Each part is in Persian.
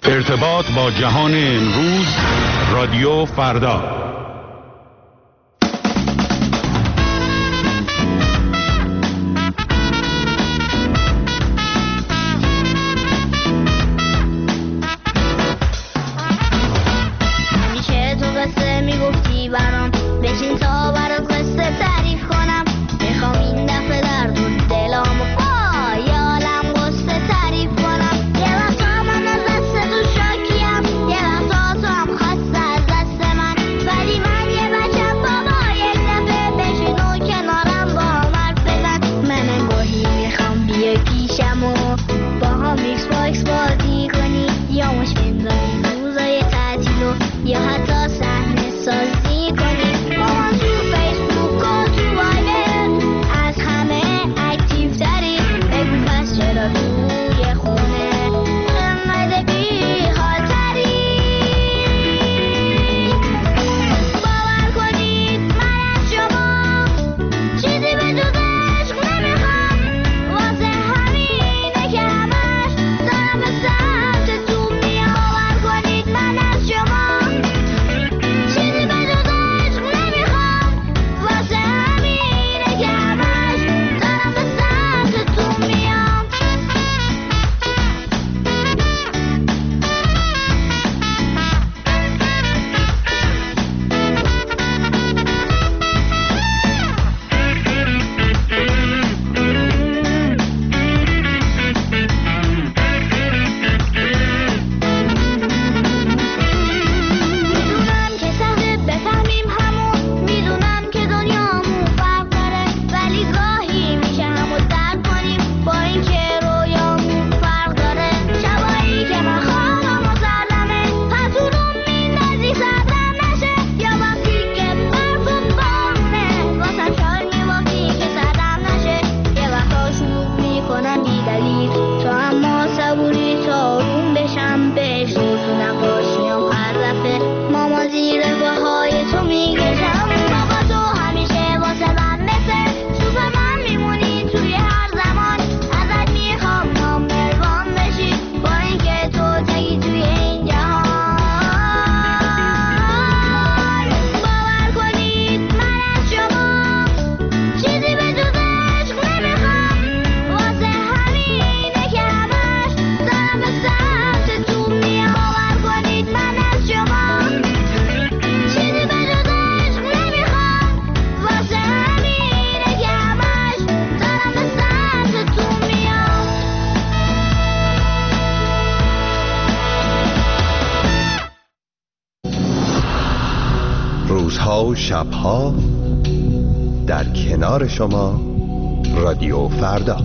ارتباط با جهان امروز، رادیو فردا. همیشه تو قصه میگفتی برام، بشین تا برات قصه تعریف کنم. میخوام این دفعه درد و دلامو با یه عالم قصه تعریف کنم. یه وقتا من از دست تو شاکیم، یه وقتا تو هم خسته از دست من، ولی من یه بچم بابا. یک دفعه بشین و کنارم با هم حرف بزن. من گاهی میخوام بیای پیشم و با هم ایکس باکس بازی کنی، یا مش بندازی روزای تعطیل و یا حتی صحنه سازی کنی. با من تو فیسبوک و تو وایبر از همه اکتیو تری، بگو پس چرا توی خونه انقدر بی حال تری. باور کنید من از شما چیزی به جز عشق نمیخوام، واسه همینه که همش دارم به سمت تو میام. باور کنید من از شما چیزی به جز عشق نمیخوام، واسه همینه که همش دارم به سمت تو میام. میدونم که سخته بفهمیم همون، میدونم که دنیامون فرق داره، ولی گاهی میشه همو درک کنیم با اینکه رویامون فرق داره. شبایی که من خوابم مسلمه پتونم میندازی سردم نشه، یا وقتی که برف و بارونه واسم شال میبافی که سردم نشه. یه وقتا شروع میکنم بی دلیل تو، اما صبوری تا آروم بشم بهش روزو نباش میام هر دفعه ماما زیر پاهای تو میگشم. بابا تو همیشه واسه من مثل سوپرمن میمونی توی هر زمان، ازت میخوام نامبر وان بشی با اینکه تو تگی توی این جهان. باور کنید من از شما چیزی به جز عشق نمیخوام، واسه همینه که همش دارم به سمت تو میام. باور کنید من از شما چیزی به جز عشق نمیخوام، واسه همینه که همش دارم به سمت تو میام. روزها و شبها در کنار شما، رادیو فردا.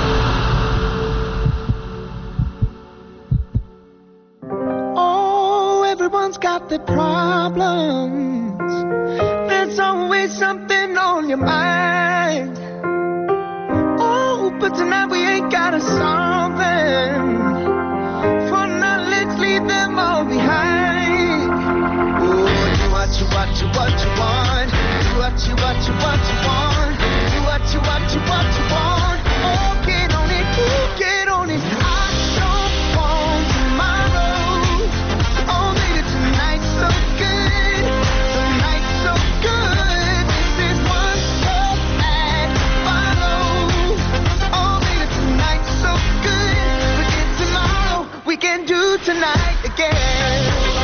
Oh, everyone's got their problems. There's always something on your mind. Oh, but tonight we ain't gotta solve them. For now, let's leave them all behind. Oh, do what you want. Do what you want. Do what you want. Do what you want. Do what you want. Oh, get on it. Ooh, get on it. I don't want tomorrow. Oh, baby, tonight's so good. Tonight's so good. This is one step and follow. Oh, baby, tonight's so good. Forget tomorrow. We can do tonight again.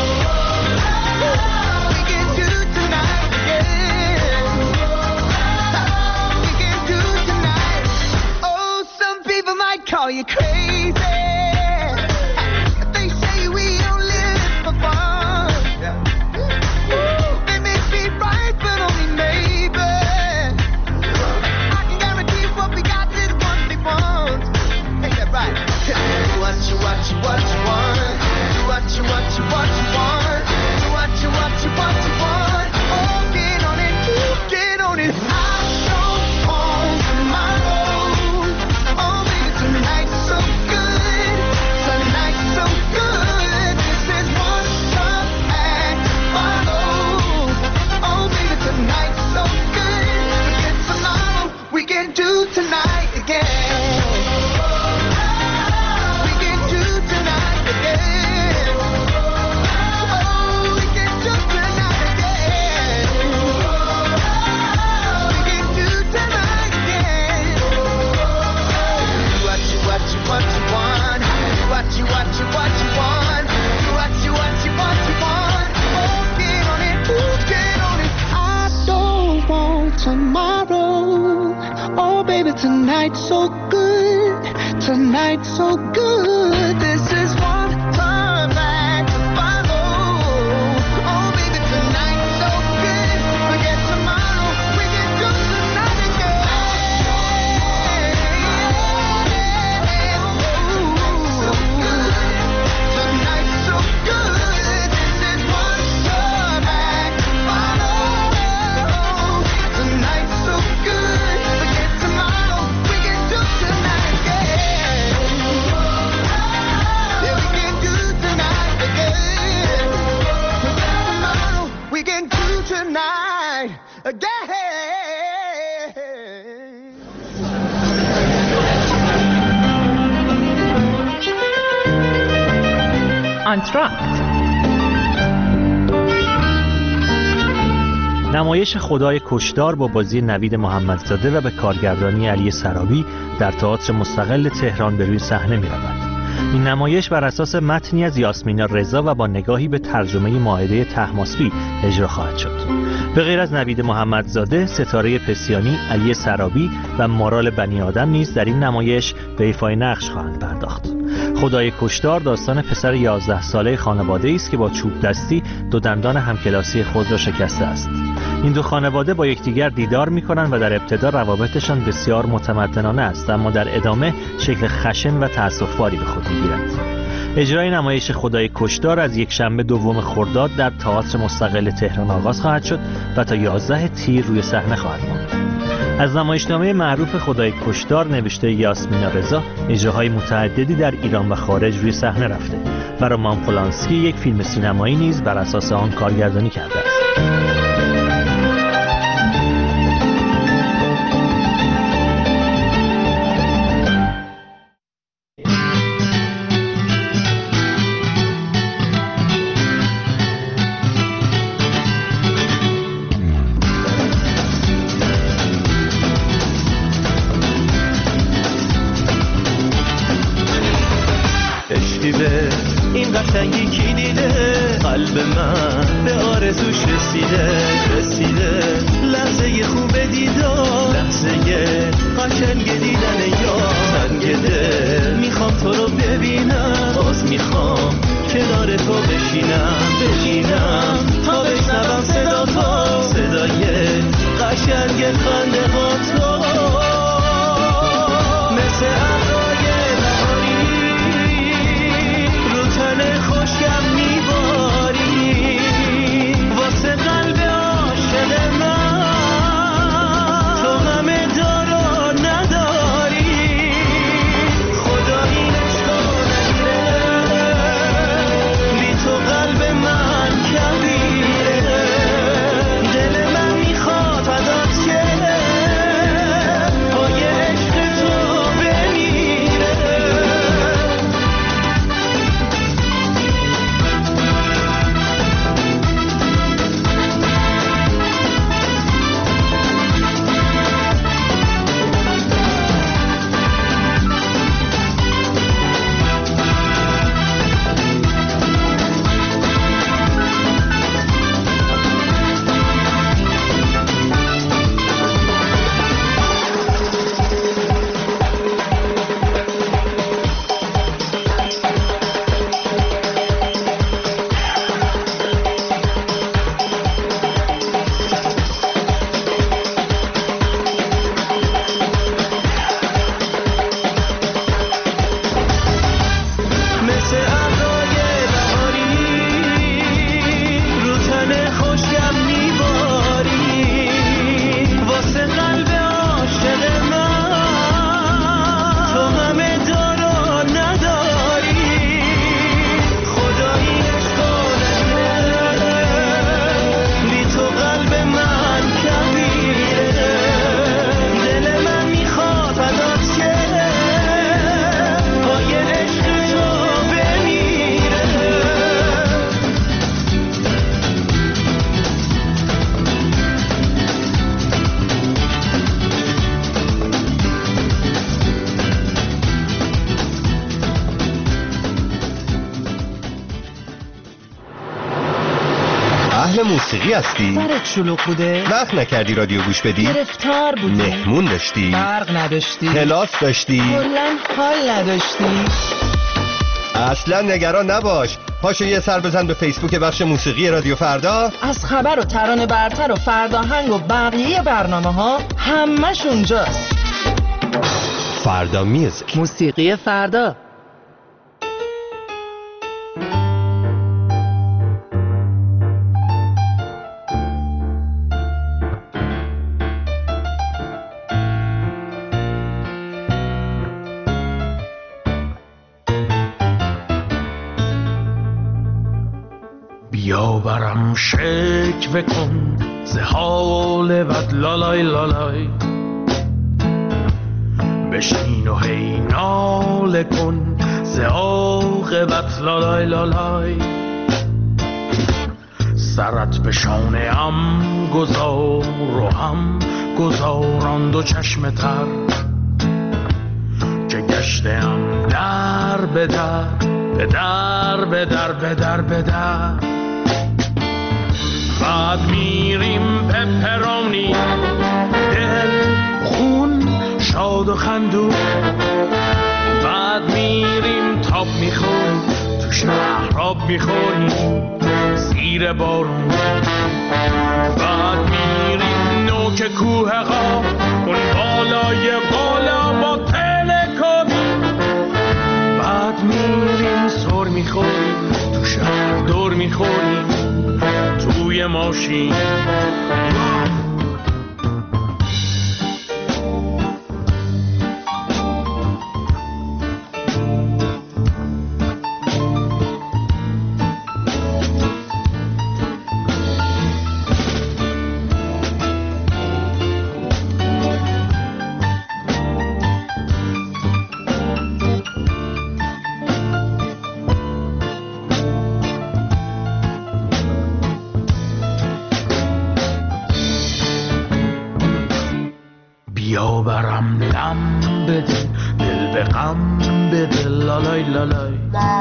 We can do tonight again. We can do tonight. Oh, some people might call you crazy. They say we only live for fun. They may be right, but only maybe. I can guarantee what we got is what they want. Ain't that right? Do what you want. Do what you want. Do what you want. Do what you want. Do what you want. Oh, get on it. Ooh, get on it. I don't want tomorrow. Oh, baby, tonight's so good. so good, tonight so good. This is one turn back to follow. Oh baby, tonight so good. Forget tomorrow, we can do tonight again. So good, tonight so good. This is one turn back to follow. Tonight so good. Forget tomorrow, we can do tonight again. Yeah, we can do tonight again. Forget tomorrow, we can do tonight again. آنتراکت. نمایش خدای کشتار با بازی نوید محمدزاده و به کارگردانی علی سرابی در تئاتر مستقل تهران به روی صحنه می‌رود. این نمایش بر اساس متنی از یاسمینا رضا و با نگاهی به ترجمه مائده طهماسبی اجرا خواهد شد. به غیر از نوید محمدزاده، ستاره پسیانی، علی سرابی و مارال بنی آدم نیز در این نمایش به ایفای نقش خواهند پرداخت. خدای کشتار داستان پسر 11 ساله خانواده‌ای است که با چوب دستی دو دندان همکلاسی خود را شکسته است. این دو خانواده با یکدیگر دیدار می‌کنند و در ابتدا روابطشان بسیار متمدنانه است، اما در ادامه شکل خشن و تأسف‌باری به خود می‌گیرد. اجرای نمایش خدای کشتار از یکشنبه 2 خرداد در تئاتر مستقل تهران آغاز خواهد شد و تا 11 تیر روی صحنه خواهد ماند. از نمایشنامه معروف خدای کشتار نوشته یاسمینا رضا، اجراهای متعددی در ایران و خارج روی صحنه رفته و رومان پولانسکی یک فیلم سینمایی نیز بر اساس آن کارگردانی کرده است. این قشنگی کی دیده قلب من به آرزوش رسیده لحظه خوب دیدار لحظه قشنگ دیدن یار تنگ دل میخوام تو رو ببینم باز میخوام کنار تو بشینم تا بشنوم صدا تو صدای قشنگ خنده ها تو مثل خوشگم میباری واسه قلب عاشق من تو همه دارو نداری خدا این عشقو نگیره اهل موسیقی هستی؟ سرت شلوغ بوده؟ وقت نکردی رادیو گوش بدی؟ گرفتار بودی؟ مهمون داشتی؟ برق نداشتی؟ کلاس داشتی؟ کلاً حال نداشتی؟ اصلا نگران نباش، پاشو یه سر بزن به فیسبوک بخش موسیقی رادیو فردا. از خبر و ترانه برتر و فرداهنگ و بقیه برنامه ها همش اونجاست. فردا میوزیک، موسیقی فردا. بیا برم شکوه کن ز حال بد لالای لالای، بشین و هی ناله کن ز عاقبت لالای لالای. سرت به شانه ام گذار و هم گذاران دو چشم تر، که گشتم در به در به در به در به در به در. بعد میریم پپرانی دل خون شاد و خندون، بعد میریم تاب میخوریم تو شهراب میخوریم زیر بارون، بعد میریم نوک کوه قاف اون بالای بالا با تلکابین، بعد میریم سر میخوریم تو شهر دور میخوریم توی ماشین. بیا برم لم بده دل به غم بده لالای لالای،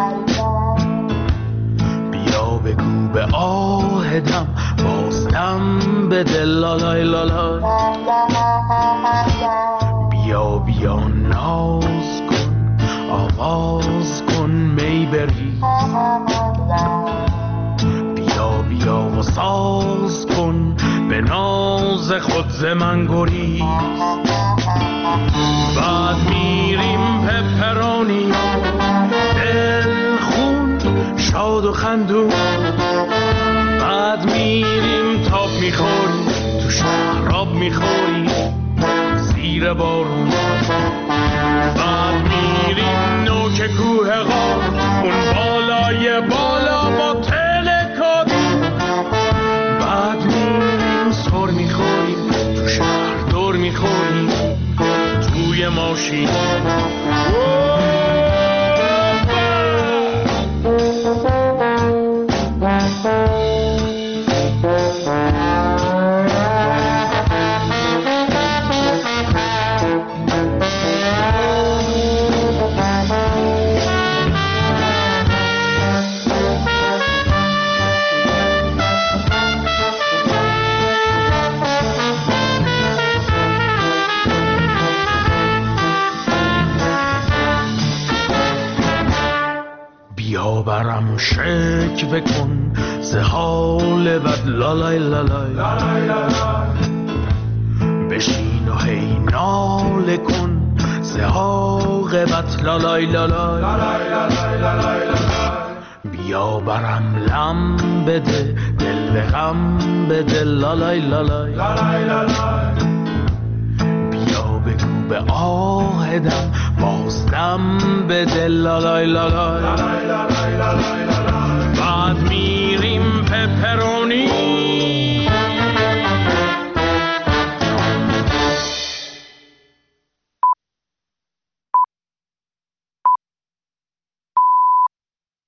بیا بگو به آهدم بازدم بده لالای لالای. بیا بیا ناز کن آواز کن می بری، بیا بیا و ساز کن به ناز خود ز من گریز. بعد میریم پپرانی دل خون شاد و خندون، بعد میریم تاب میخوریم تو شهراب میخوریم زیر بارون، بعد میریم نوک کوه قاف اون بالای بالا با تلکابین، بعد میریم سر میخوریم تو شهر دور میخوریم توی ماشین. بیا برم شکوه کن ز حال بد لالای لالای، بشین و هی ناله کن ز عاقبت لالای لالای. بیا برم لم بده دل به غم بده لالای لالای، بیا بگو به آهدم بازدم بده لالای لالای.